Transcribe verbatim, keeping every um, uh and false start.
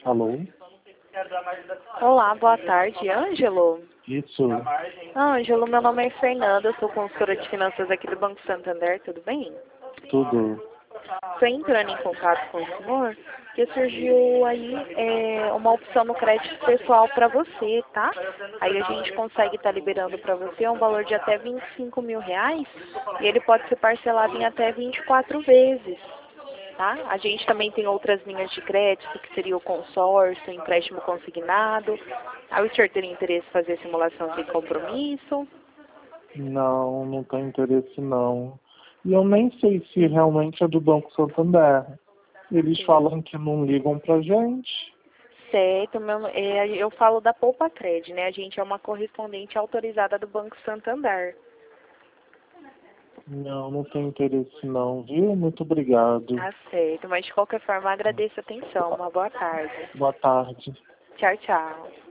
Alô? Olá, boa tarde, Ângelo. Isso, Ângelo, meu nome é Fernanda, eu sou consultora de finanças aqui do Banco Santander, tudo bem? tudo. Estou entrando em contato com o senhor, porque surgiu aí é, uma opção no crédito pessoal para você, tá? Aí a gente consegue estar liberando para você um valor de até vinte e cinco mil reais e ele pode ser parcelado em até vinte e quatro vezes. Tá? A gente também tem outras linhas de crédito, que seria o consórcio, o empréstimo consignado. Aí o senhor teria interesse em fazer simulação sem compromisso? Não, não tem interesse não. E eu nem sei se realmente é do Banco Santander. Eles Sim. falam que não ligam pra gente. Certo, meu, é, eu falo da Poupa Cred, né? A gente é uma correspondente autorizada do Banco Santander. Não, não tem interesse não, viu? Muito obrigado. Tá certo, mas de qualquer forma agradeço a atenção. Uma boa tarde. Boa tarde. Tchau, tchau.